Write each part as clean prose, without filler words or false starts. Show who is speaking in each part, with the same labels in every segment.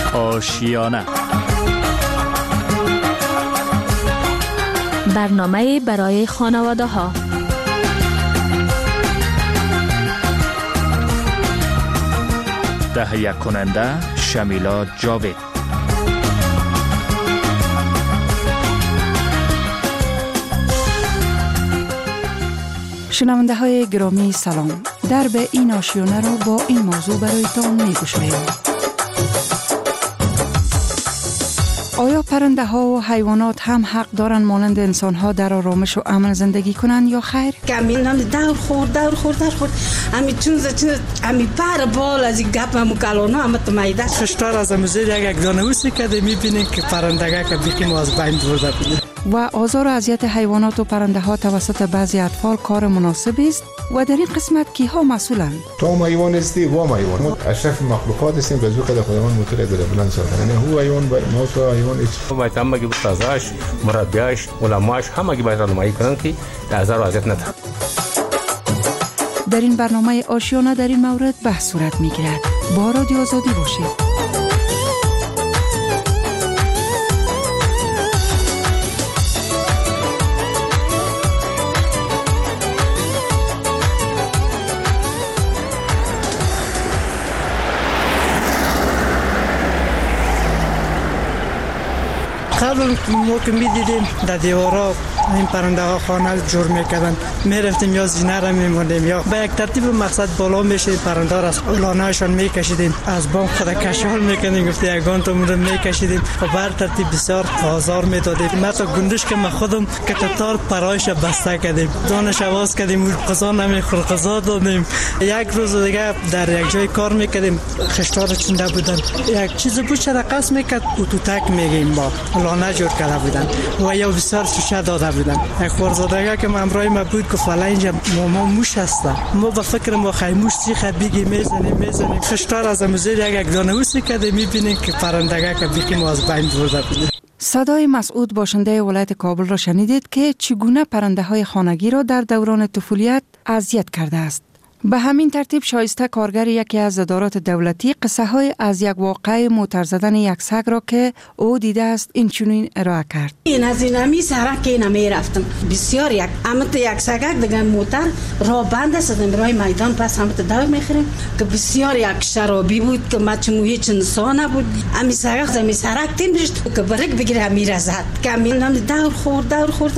Speaker 1: آشیانه.
Speaker 2: برنامه برای خانواده ها.
Speaker 1: تهیه کننده شمیلا جاوید.
Speaker 3: شنونده های گرامی سلام. درب این آشیانه را با این موضوع برایتان می گشاییم. آیا پرنده ها و حیوانات هم حق دارند مانند انسان ها در آرامش و امن زندگی کنند یا خیر؟
Speaker 4: کاملا دور خورد امی چون امی پر بال از گپ مو کالونا ام تمایده
Speaker 5: خشتار از موزه یک دانه وسی کده میبینین که پرندگا که بیخیم از بین برده بود.
Speaker 3: و آزار و اذیت حیوانات و پرنده ها توسط بعضی اطفال کار مناسب است و در این قسمت کیها مسئولند؟
Speaker 6: تو ما حیوان هستی و ما حیوان اشرف مخلوقات هستیم به زو کده خداوند مطلع بده بلند سر یعنی هو حیوان ما تو حیوان هیچ
Speaker 7: ما تمام که استاداش مربیاش علماش همه که باید راهنمایی کنن که آزار و اذیت نده.
Speaker 3: در این برنامه آشیانه در این مورد بحث صورت میگیرد. با رادیو آزادی باشید.
Speaker 5: قبل ما که میدیدیم در دیوارا این پرنده ها خانه جور میکردن، میرفتیم یا زینه را میموندیم یا به یک ترتیب مقصد بالا میشید پرنده ها را از اولانهشان میکشیدیم، از بام خود کشال میکنیم، گفته یگان تو رو میکشیدیم و بر ترتیب بسیار آزار میدادیم. حتی گندش که ما خودم کتتار پرایش بسته کردیم، دانش آواز کردیم، قضا نمیخور قضا دادیم. یک روز دیگه در یک جای کار میکردیم، خشتار چنده بودن، یک چیز بود شده قسم میکرد اوتوتک میگیم ما لانه جور کرده بودن و یا بسیار شوشه داده بودن. یک خورزادگاه که امرای ما بود که فعلا اینجا ما موش هستن، ما به فکر ما خیموش سیخه بیگی میزنیم خشتار از موزه یک دانه وسی کده میبینین که پرندگاه که بیخی ما از بین برده بود.
Speaker 3: صدای مسعود باشنده ولایت کابل را شنیدید که چگونه پرنده های خانگی را در دوران طفولیت اذیت کرده است. به همین ترتیب شایسته کارگر یکی از ادارات دولتی قصه های از یک واقعه موتر زدن یک سگ را که او دیده است این چنین ارائه کرد.
Speaker 4: این از این همی سرک که نمی رفتم بسیار یک امت یک سگک دیگه موتر را بند است برای میدان پس همت دور میخوریم که بسیار یک شرابی بود که مچمو هیچ انسان بود. امی سگک زمی سرک تیم رشت که برک بگیره امی رزد که امی دور خورد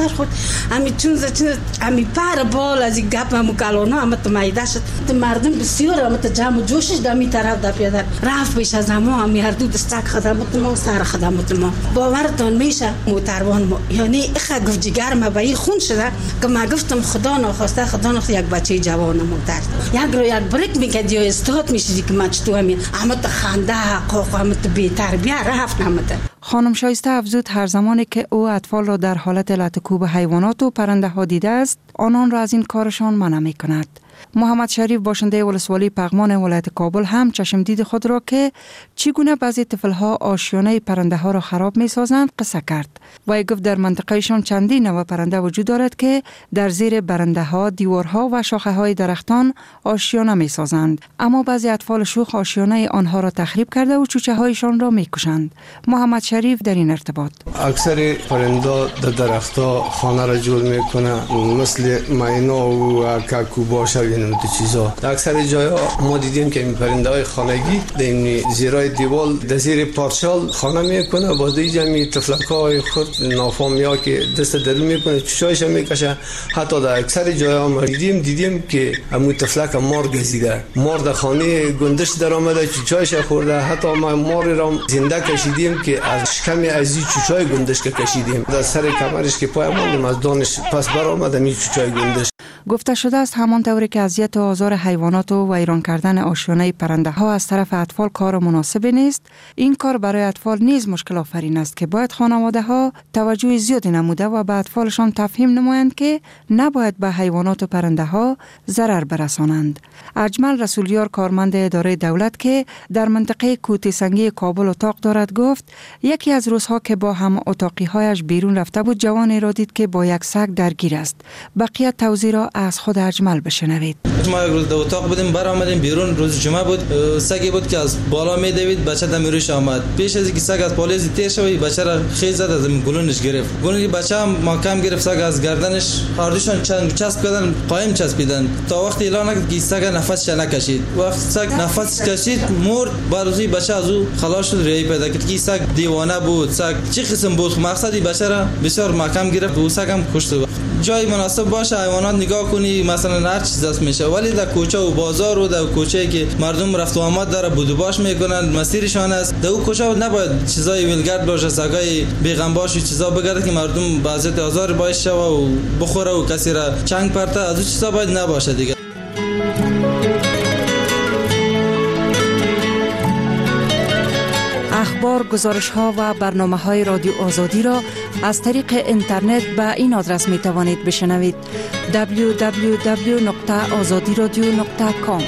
Speaker 4: امی چون امی پر بال از گپ مو کالونا ام تمایده مردم بسیار آمد جمع و جوشش دمی طرف دا پیاده رفت بیش از همه همی هر دو دستک خدمت ما و سر خدمت ما باورتان میشه موتروان ما یعنی اخه گفت جگر ما به این خون شده که ما گفتم خدا ناخواسته یک بچه جوان موتر یک رو یک بریک میکرد یا استاد میشدی که ما چطور همین همت خنده حقاق همت بیتر بیا رفت همت.
Speaker 3: خانم شایسته افزود هر زمانی که او اطفال را در حالت لطکوب حیوانات و پرنده ها دیده است آنان را از این کارشان منع می کند. محمد شریف باشنده ولسوالی پغمان ولایت کابل هم چشم دید خود را که چگونه بعضی طفل‌ها آشیانه پرنده ها را خراب می سازند قصه کرد و گفت در منطقهشان چندین نوع پرنده وجود دارد که در زیر برنده ها، دیوارها و شاخه های درختان آشیانه می سازند، اما بعضی اطفال شوخ آشیانه آنها را تخریب کرده و چوچه هایشان را می کشند. محمد شریف در این ارتباط
Speaker 8: اکثر پرنده در درختها خانه را جور میکنه مثل مینا و کاکوباش و چیزا. در اکثر جاها ما دیدیم که این پرنده های خانگی در زیرای دیوال در زیر پارچال خانه میکنه، باز دیگه می طفلک های خود نافهمی ها که دست درون میکنه چوچایش میکشه. حتی در اکثر جاها ما دیدیم که امو طفلک مار گزیده، مار در خانه گندش در آمده چوچایش خورده. حتی ما مار را زنده کشیدیم که از شکم ازی چوچای گندش کشیدیم در سر کمرش که پای ماندیم از دانش پس برآمده می چوچای گندش.
Speaker 3: گفته شده است همانطوری که اذیت و آزار حیوانات و ویران کردن آشیانه پرنده ها از طرف اطفال کار مناسب نیست، این کار برای اطفال نیز مشکل آفرین است که باید خانواده ها توجه زیادی نموده و به اطفالشان تفهیم نمایند که نباید به حیوانات و پرنده ها ضرر برسانند. اجمل رسولیار کارمند اداره دولت که در منطقه کوتی سنگی کابل اتاق دارد گفت یکی از روزها که با هم اتاقی هایش بیرون رفته بود جوانی را دید که با یک سگ درگیر است. بقیه توضیح را از خود اجمل بشنوید.
Speaker 9: ما یک روز در اتاق بودیم، برآمدیم بیرون، روز جمعه بود. سگی بود که از بالا میدوید، بچه دم روش آمد. پیش از اینکه سگ از پالیز تیر شوی، بچه را خیز زد، از گلونش گرفت. گلون بچه هم محکم گرفت، سگ از گردنش هردوشان چسب کردن، قایم چسبیدن تا وقتی اعلان نکرد که سگ نفسش نکشید. وقت سگ نفس کشید مرد، بعد بچه از او خلاص شد، ری پیدا کرد که سگ دیوانه بود. سگ چه قسم بود؟ مقصدی بچه را بسیار محکم گرفت، او سگ هم کشت. جای مناسب باشه حیوانات نگاه کنی، مثلا هر چیز دست میشه، ولی در کوچه و بازار و در کوچه که مردم رفت و آمد داره بود و باش میکنن، مسیرشان است، در اون کوچه نباید چیزای ویلگرد باشه، سگای بیغمباش و چیزا بگرده که مردم بعضیت آزار باعث شه و بخوره و کسی را چنگ پرته، از اون چیزا باید نباشه دیگه.
Speaker 3: اخبار، گزارش‌ها و برنامه‌های رادیو آزادی را از طریق اینترنت به این آدرس می‌توانید بشنوید: www.azadiradio.com.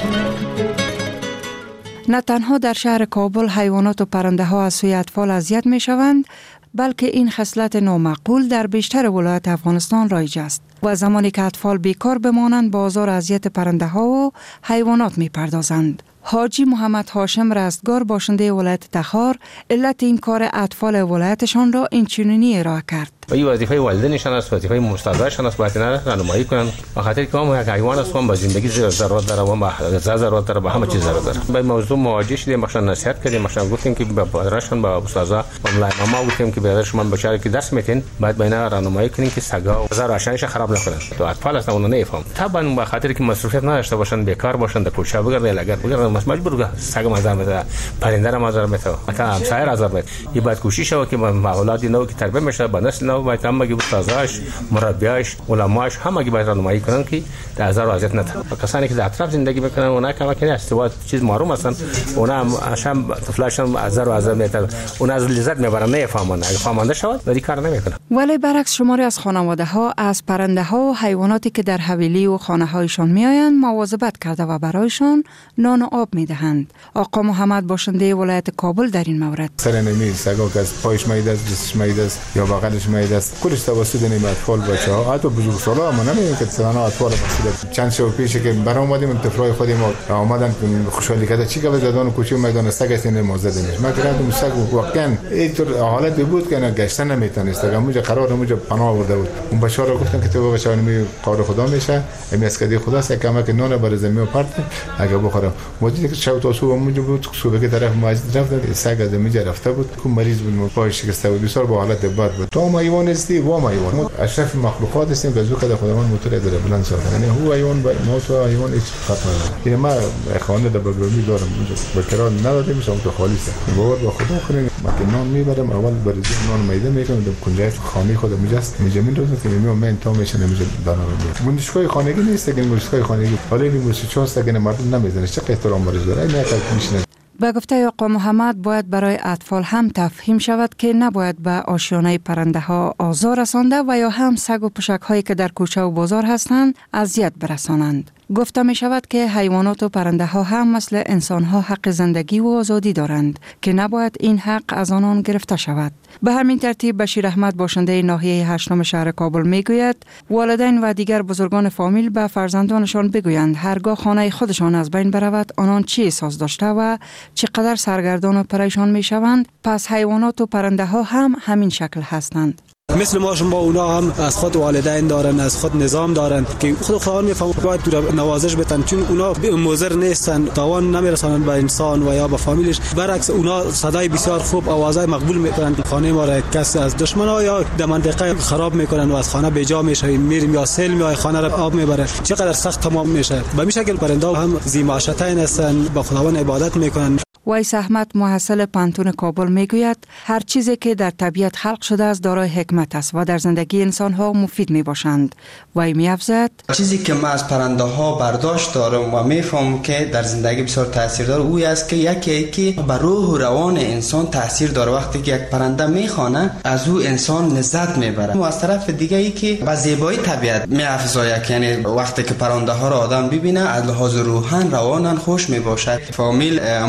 Speaker 3: نه تنها در شهر کابل حیوانات و پرنده‌ها از سوی اطفال اذیت می‌شوند، بلکه این خصلت نامعقول در بیشتر ولایات افغانستان رایج است و زمانی که اطفال بیکار بمانند با آزار اذیت پرنده‌ها و حیوانات می‌پردازند. حاجی محمد هاشم رستگار باشنده ولایت تخار علت این کار اطفال ولایتشان را اینچنینی ارائه کرد.
Speaker 7: این وظیفه والدینشان است، وظیفه مستاذانشان است، باید اینا راهنمایی کنند. به خاطر که ما یک حیوان هستیم، با زندگی ضرورت داره و به ضرورت داره، به همه چیز ضرورت داره. به موضوع مواجه شدیم، ماشون نصیحت کردیم، ماشون گفتیم که به پدرشان، با استادا و ملایما گفتیم که برای شما بچه‌ای که درس میتین، باید به اینا راهنمایی کنین که سگا و زراشانش خراب نکنن. تو اطفال هستن اونو نمیفهم. طبعا به خاطر که مصروفیت نداشته باشن، بیکار باشن، در کوچه بگردن، اگر بگردن مجبور سگ مزار بده، پرنده را مزار بده، مثلا همسایه را مزار بده. این باید کوشش شه که اولاد نو که تربیت میشه، با نسل نو باید هم بگی استاداش، مربیاش، علماش همه کی باید راهنمایی کنن که در هزار وضعیت نتن. کسانی که در اطراف زندگی میکنن اونا کمکی استواد چیز معلوم هستن، اونا هم طفلاشون هزار میتن، اونا از لذت میبرن، نمیفهمن. اگه فهمانده شود ولی کار نمیکنن.
Speaker 3: ولی برعکس شماری از خانواده‌ها از پرنده‌ها و حیواناتی که در حویلی و خانه‌هایشان میآیند مواظبت کرده و برایشان نان و آب میدهند. آقا محمد باشنده ولایت کابل در این مورد
Speaker 6: سر نمی سگا که از پایش میده است، دستش میده است یا بغلش میده است، کلش توسط این اطفال بچه‌ها، حتی بزرگسالا ما نمی‌بینیم که مثلا اطفال مسئول. چند شب پیش که برام اومدیم طفلای خودم اومدن خوشحالی کرده چی که زدن کوچه میدان سگ است اینو زدنش. ما گفتم سگ واقعا اینطور حالت بود که گشتن نمیتونست، اگه قرار موجب پناه آورده بود. اون بچه‌ها رو گفتن که تو بچه‌ها می کار خدا میشه، مسکدی خدا است که که نان بر زمین پرت اگه بخورم. موجودی که شب تا صبح موجب بود صبح که طرف ماجد رفت سگ از میجا رفته بود که مریض بود، پایش شکسته بود، بسیار با حالت بد بود. تو ما حیوان استی و ما حیوان اشرف مخلوقات هستیم که زو که خداوند مطلع داره بلند سر. یعنی هو حیوان ما تو حیوان هیچ فرق نداره. ما خانه در بغرمی دارم به کران ندادیم، شما تو خالیسه. باور با خدا کنین ما نان میبرم، اول برای نان میده میکنم در کنجای خانه خودم میجاست میجمین روز که من تا میشه نمیشه دانا میده. مونشکای خانگی نیست که مونشکای خانگی حالا این موسیقی هست که مردم نمیزنه، چه احترام مرز داره. نه میشنه.
Speaker 3: به گفته آقا محمد باید برای اطفال هم تفهیم شود که نباید به آشیانه پرنده ها آزار رسانده و یا هم سگ و پشک هایی که در کوچه و بازار هستند اذیت برسانند. گفته می شود که حیوانات و پرنده ها هم مثل انسان ها حق زندگی و آزادی دارند که نباید این حق از آنان گرفته شود. به همین ترتیب بشیر احمد باشنده ناحیه 8 شهر کابل می گوید والدین و دیگر بزرگان فامیل به فرزندانشان بگویند هرگاه خانه خودشان از بین برود آنان چی احساس داشته و چقدر سرگردان و پریشان می شوند، پس حیوانات و پرنده ها هم همین شکل هستند.
Speaker 10: مثل ما شما اونا هم از خود والدین دارن، از خود نظام دارن که خود خداوند میفهمه باید تو نوازش بتن، چون اونا مضر نیستن، تاوان نمیرسانن به انسان و یا به فامیلش. برعکس اونا صدای بسیار خوب، آوازای مقبول میکنن. خانه ما را کسی از دشمنا یا در منطقه خراب میکنن و از خانه بیجا میشه، میریم یا سیل میای خانه را آب میبره، چقدر سخت تمام میشه. به این شکل پرنده هم زیماشتین هستن، با خداوند عبادت میکنن.
Speaker 3: ویس احمد محصل پانتون کابل میگوید هر چیزی که در طبیعت خلق شده است دارای حکمت است و در زندگی انسان ها مفید می باشند. وی می‌افزاید
Speaker 11: چیزی که من از پرنده ها برداشت دارم و میفهمم که در زندگی بسیار تاثیر داره او است که یکی بر روح و روان انسان تاثیر داره. وقتی که یک پرنده میخوانه از او انسان لذت میبره و از طرف دیگه ای که با زیبایی طبیعت میافزاید، یعنی وقتی که پرنده ها را آدم ببینه از لحاظ روحان روانن خوش میباشد. فامیل اما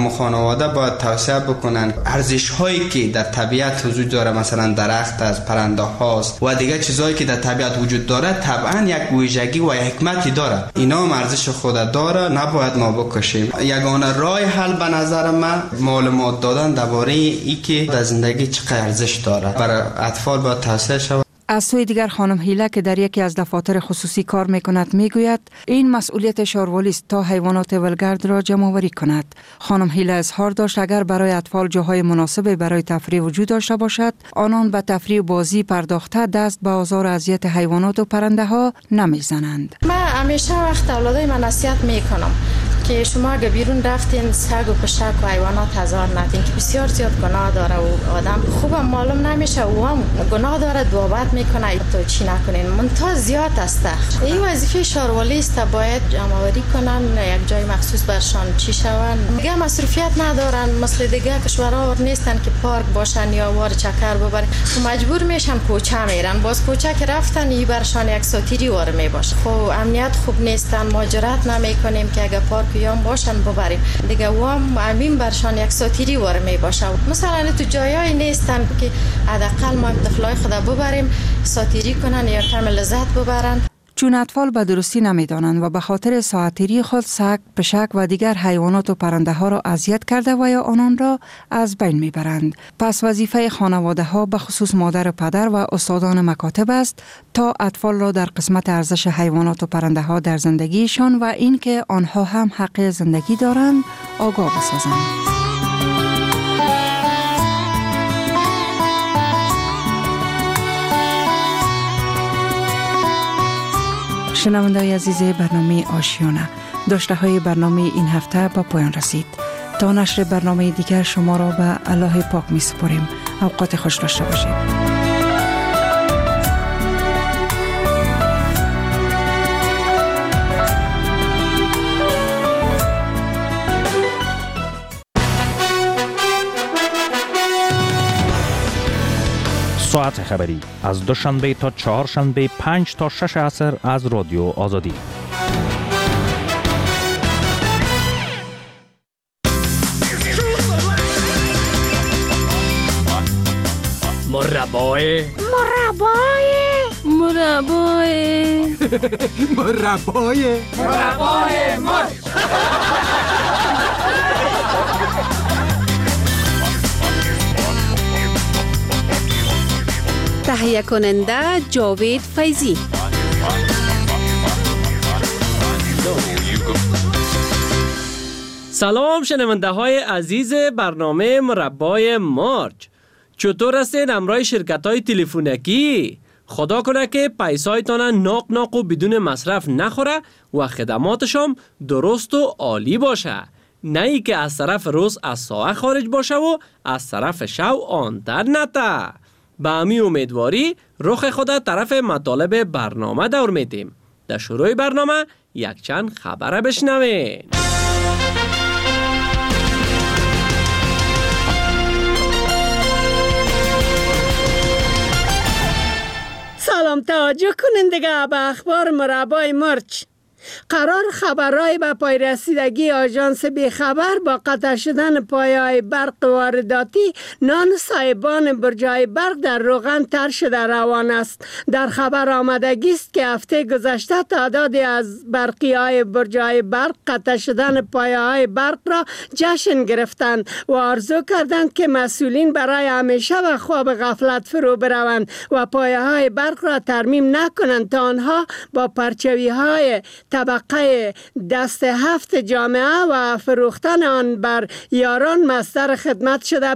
Speaker 11: خانواده باید توصیه بکنن ارزش هایی که در طبیعت وجود داره، مثلا درخت از پرنده هاست و دیگه چیزهایی که در طبیعت وجود داره طبعا یک ویژگی و حکمتی داره، اینا هم ارزش خود داره، نباید ما بکشیم. یگانه راه حل به نظر من معلومات دادن درباره ای که در زندگی چقدر ارزش داره برای اطفال باید توصیه شود.
Speaker 3: از سوی دیگر خانم هیله که در یکی از دفاتر خصوصی کار میکند میگوید این مسئولیت شاروالی است تا حیوانات ولگرد را جمع آوری کند. خانم هیله اظهار داشت اگر برای اطفال جاهای مناسب برای تفریح وجود داشته باشد، آنان به تفریح و بازی پرداخته دست به آزار و اذیت حیوانات و پرنده ها نمیزنند.
Speaker 12: من همیشه وقت اولادای من نصیحت میکنم که شما اگه بیرون رفتین سگ و پشک و حیوانات هزار ندین که بسیار زیاد گناه داره و آدم خوبم معلوم نمیشه و هم گناه داره دوابت میکنه تو چی نکنین منتها زیاد است. این وظیفه شاروالی است، باید جمع‌آوری کنن یک جای مخصوص برشان چی شون. دیگه مصرفیت ندارن مثل دیگه کشورها نیستن که پارک باشن یا وار چکر ببرن، مجبور میشن کوچه میرن، باز کوچه که رفتن این برشان یک ساتیری وار میباشه. خب امنیت خوب نیستن، مهاجرت نمیکنیم که اگه پارک یام باشن ببریم دیگه وام امین برشان یک ساتیری وار می باشه. مثلا تو جایایی نیستن که حداقل ما طفلای خدا ببریم ساتیری کنن یا کم لذت ببرن.
Speaker 3: چون اطفال به درستی نمیدانند و به خاطر ساعتری خود سگ، پشک و دیگر حیوانات و پرنده ها را اذیت کرده و یا آنان را از بین میبرند. پس وظیفه خانواده ها به خصوص مادر و پدر و استادان مکاتب است تا اطفال را در قسمت ارزش حیوانات و پرنده ها در زندگیشان و اینکه آنها هم حق زندگی دارند آگاه بسازند. شنونده‌های عزیز برنامه آشیانه، داشته های برنامه این هفته به پایان رسید. تا نشر برنامه دیگر شما را به الله پاک می سپاریم. اوقات خوش داشته باشید.
Speaker 1: ساعت خبری از دوشنبه تا چهارشنبه 5 تا 6 عصر از رادیو آزادی.
Speaker 13: مربای مرچ.
Speaker 2: تهیه کننده جاوید فیضی.
Speaker 13: سلام شنونده های عزیز برنامه مربای مارچ. چطور هستید همراه شرکت های تلفنکی؟ خدا کنه که پیسایتان ناق و بدون مصرف نخوره و خدماتشان درست و عالی باشه، نه ای که از طرف روز از ساعه خارج باشه و از طرف شو آنتر نته. به امی امیدواری رخ خود طرف مطالب برنامه دور میدیم. در شروع برنامه یک چند خبر بشنوین.
Speaker 14: سلام، توجه کنندگان به اخبار مربای مرچ. قرار خبرهای به پای رسیدگی آژانس بیخبر با قطع شدن پایه‌های برق وارداتی نان صاحبان برج‌های برق در روغن تر شده روان است. در خبر آمدگی است که هفته گذشته تعدادی از برقی‌های برج‌های برق قطع شدن پایه‌های برق را جشن گرفتند و آرزو کردند که مسئولین برای همیشه به خواب غفلت فرو بروند و پایه‌های برق را ترمیم نکنند تا آنها با پرچوی‌های طبقه دست هفت جامعه و فروختن آن بر یاران مصدر خدمت شده